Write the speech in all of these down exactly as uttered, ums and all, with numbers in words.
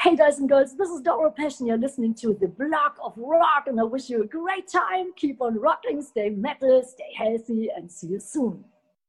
Hey guys and girls, this is Doro Passion. You're listening to The Block of Rock, and I wish you a great time. Keep on rocking, stay metal, stay healthy, and see you soon.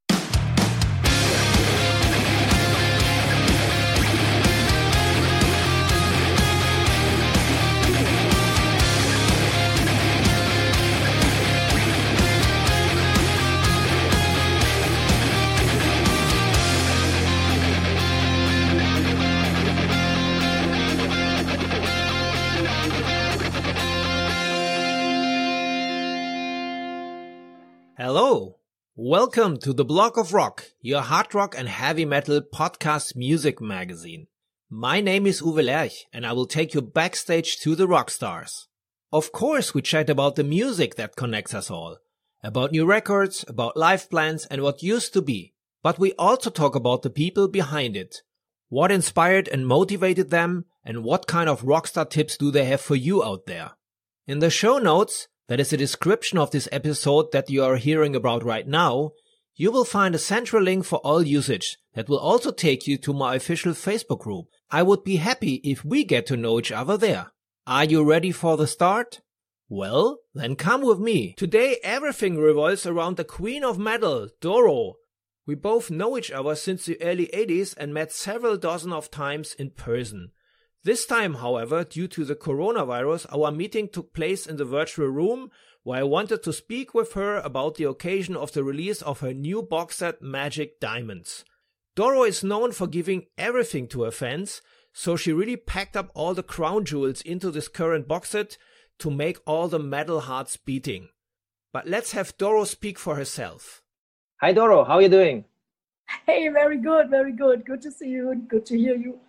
Hello, welcome to The Block of Rock, your hard rock and heavy metal podcast music magazine. My name is Uwe Lerch, and I will take you backstage to the rock stars. Of course, we chat about the music that connects us all, about new records, about life plans and what used to be. But we also talk about the people behind it. What inspired and motivated them, and what kind of rockstar tips do they have for you out there? In the show notes, that is a description of this episode that you are hearing about right now, you will find a central link for all usage that will also take you to my official Facebook group. I would be happy if we get to know each other there. Are you ready for the start? Well, then come with me. Today everything revolves around the queen of metal, Doro. We both know each other since the early eighties and met several dozen of times in person. This time, however, due to the coronavirus, our meeting took place in the virtual room where I wanted to speak with her about the occasion of the release of her new box set Magic Diamonds. Doro is known for giving everything to her fans, so she really packed up all the crown jewels into this current box set to make all the metal hearts beating. But let's have Doro speak for herself. Hi Doro, how are you doing? Hey, very good, very good. Good to see you and good to hear you.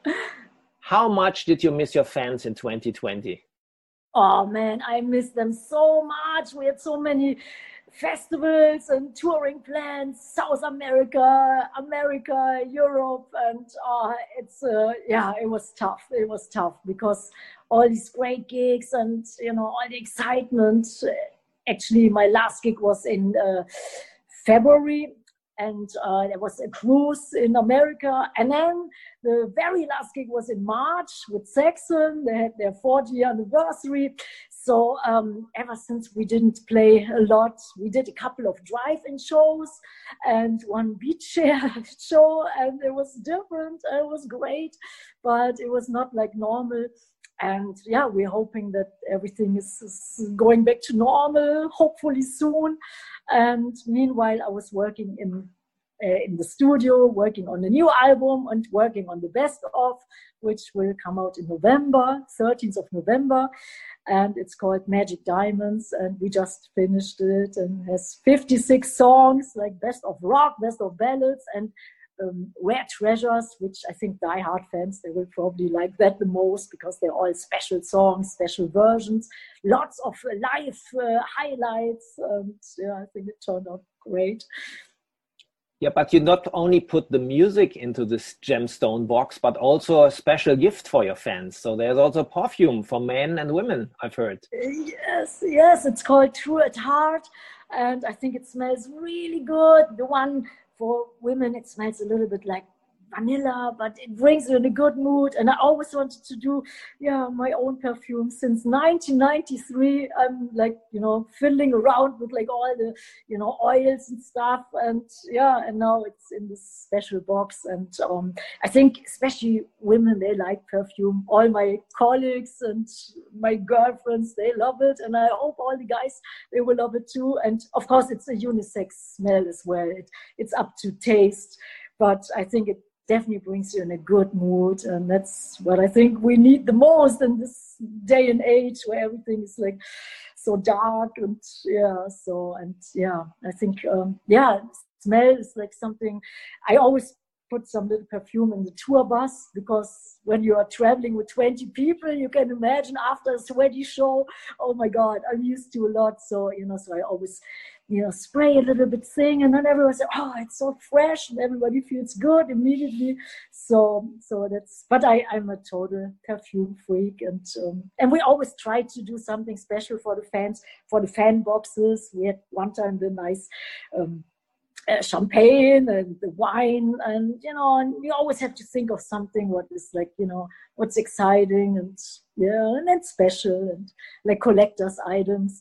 How much did you miss your fans in twenty twenty? Oh man, I miss them so much. We had so many festivals and touring plans, South America, America, Europe, and uh, it's uh, yeah, it was tough. It was tough because all these great gigs and you know all the excitement. Actually, my last gig was in uh, February. And uh, there was a cruise in America. And then the very last gig was in March with Saxon. They had their fortieth anniversary. So um, ever since we didn't play a lot, we did a couple of drive-in shows and one beach chair show. And it was different. It was great, but it was not like normal. And yeah, we're hoping that everything is, is going back to normal, hopefully soon. And meanwhile, I was working in uh, in the studio, working on a new album and working on the best of, which will come out in November, thirteenth of November. And it's called Magic Diamonds. And we just finished it and has fifty-six songs, like best of rock, best of ballads, and Um, Rare Treasures, which I think die-hard fans, they will probably like that the most because they're all special songs, special versions, lots of live uh, highlights. And yeah, I think it turned out great. Yeah, but you not only put the music into this gemstone box, but also a special gift for your fans. So there's also perfume for men and women, I've heard. Yes, yes, it's called True at Heart. And I think it smells really good. The one for women, it smells a little bit like vanilla, but it brings you in a good mood. And I always wanted to do, yeah, my own perfume since nineteen ninety-three. I'm like, you know, fiddling around with like all the, you know, oils and stuff. And yeah, and now it's in this special box. And um, I think especially women, they like perfume. All my colleagues and my girlfriends, they love it. And I hope all the guys, they will love it too. And of course, it's a unisex smell as well. It, it's up to taste. But I think it definitely brings you in a good mood, and that's what I think we need the most in this day and age where everything is like so dark and yeah so and yeah I think um yeah smell is like something I always put some little perfume in the tour bus, because when you are traveling with twenty people, you can imagine after a sweaty show, oh my God, I'm used to a lot. So, you know, so I always, you know, spray a little bit thing, and then everyone says, oh, it's so fresh, and everybody feels good immediately. So, so that's, but I, I'm a total perfume freak, and um, and we always try to do something special for the fans, for the fan boxes. We had one time the nice, um, uh, champagne and the wine, and you know, and you always have to think of something what is like, you know, what's exciting and yeah, and then special and like collector's items.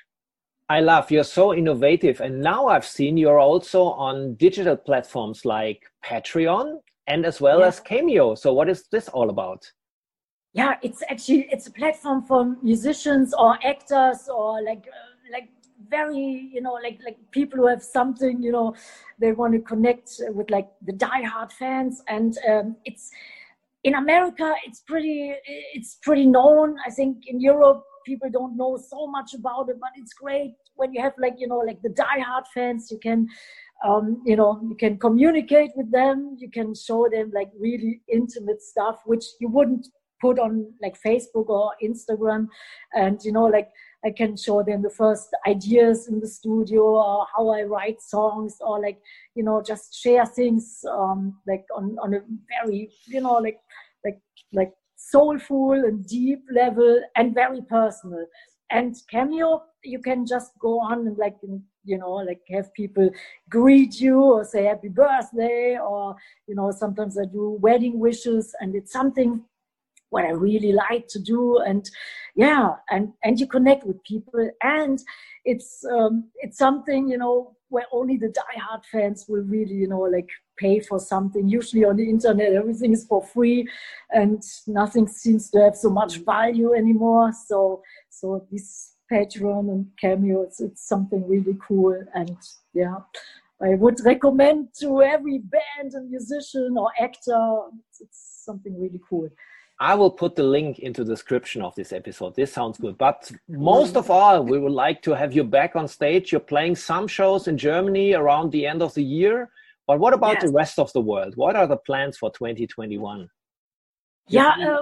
I love, you're so innovative. And now I've seen you're also on digital platforms like Patreon and as well yeah. as Cameo. So what is this all about? Yeah, it's actually, it's a platform for musicians or actors or like, uh, like very, you know, like, like people who have something, you know, they want to connect with like the diehard fans. And um, it's, in America, it's pretty, it's pretty known. I think in Europe, people don't know so much about it, but it's great when you have like, you know, like the diehard fans, you can, um, you know, you can communicate with them. You can show them like really intimate stuff, which you wouldn't put on like Facebook or Instagram. And, you know, like I can show them the first ideas in the studio or how I write songs or like, you know, just share things um, like on, on a very, you know, like, like, like, soulful and deep level and very personal. And Cameo, you can just go on and like, you know, like have people greet you or say happy birthday, or, you know, sometimes I do wedding wishes, and it's something what I really like to do. And yeah, and, and you connect with people, and it's, um, it's something, you know, where only the diehard fans will really, you know, like pay for something. Usually on the internet, everything is for free and nothing seems to have so much value anymore. So, so this Patreon and Cameo, it's, it's something really cool. And yeah, I would recommend to every band and musician or actor, it's, it's something really cool. I will put the link into the description of this episode. This sounds good. But most of all, we would like to have you back on stage. You're playing some shows in Germany around the end of the year. But what about yes. the rest of the world? What are the plans for twenty twenty-one? Yeah, uh,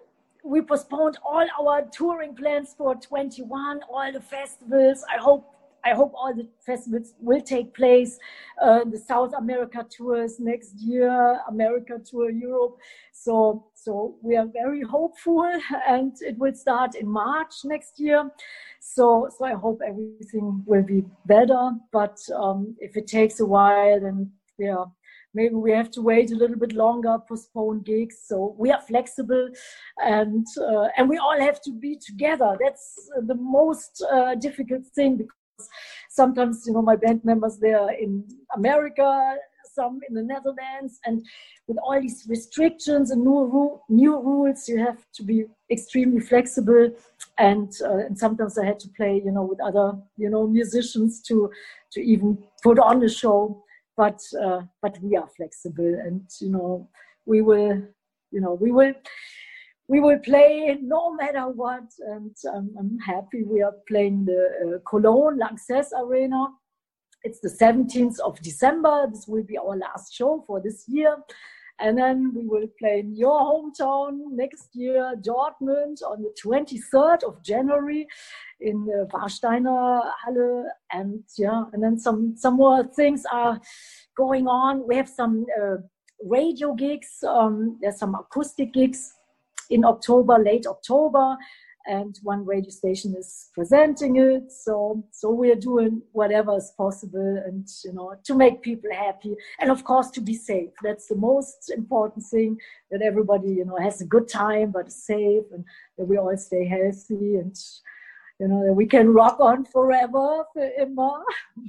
we postponed all our touring plans for twenty-one, all the festivals. I hope I hope all the festivals will take place. Uh, the South America tours next year, America tour, Europe. So, so we are very hopeful, and it will start in March next year. So, so I hope everything will be better. But um, if it takes a while, then yeah, maybe we have to wait a little bit longer, postpone gigs. So we are flexible, and uh, and we all have to be together. That's the most uh, difficult thing, because sometimes, you know, my band members, they are in America, some in the Netherlands, and with all these restrictions and new ru- new rules, you have to be extremely flexible. And uh, and sometimes I had to play, you know, with other, you know, musicians to to even put on a show. But uh, but we are flexible, and you know, we will, you know, we will. We will play no matter what, and um, I'm happy we are playing the uh, Cologne Lanxess Arena. It's the seventeenth of December. This will be our last show for this year. And then we will play in your hometown next year, Dortmund, on the twenty-third of January in the Warsteiner Halle. And yeah, and then some, some more things are going on. We have some uh, radio gigs. Um, there's some acoustic gigs in October, late October, and one radio station is presenting it. So, so we are doing whatever is possible, and you know, to make people happy, and of course to be safe. That's the most important thing, that everybody, you know, has a good time but is safe, and that we all stay healthy, and you know, that we can rock on forever, for immer.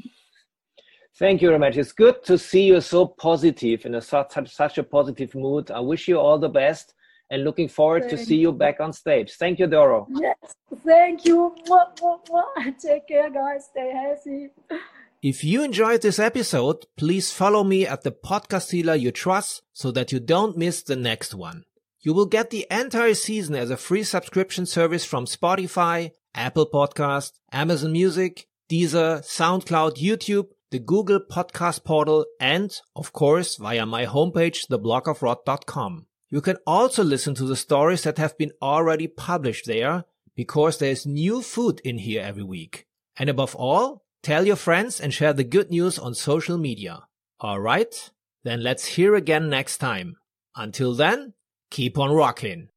Thank you very much. It's good to see you so positive, in a such such a positive mood. I wish you all the best. And looking forward thank to see you back on stage. Thank you, Doro. Yes, thank you. Mwah, mwah, mwah. Take care, guys. Stay healthy. If you enjoyed this episode, please follow me at the podcast dealer you trust so that you don't miss the next one. You will get the entire season as a free subscription service from Spotify, Apple Podcast, Amazon Music, Deezer, SoundCloud, YouTube, the Google Podcast Portal, and, of course, via my homepage, the block of rock dot com. You can also listen to the stories that have been already published there, because there's new food in here every week. And above all, tell your friends and share the good news on social media. Alright? Then let's hear again next time. Until then, keep on rocking.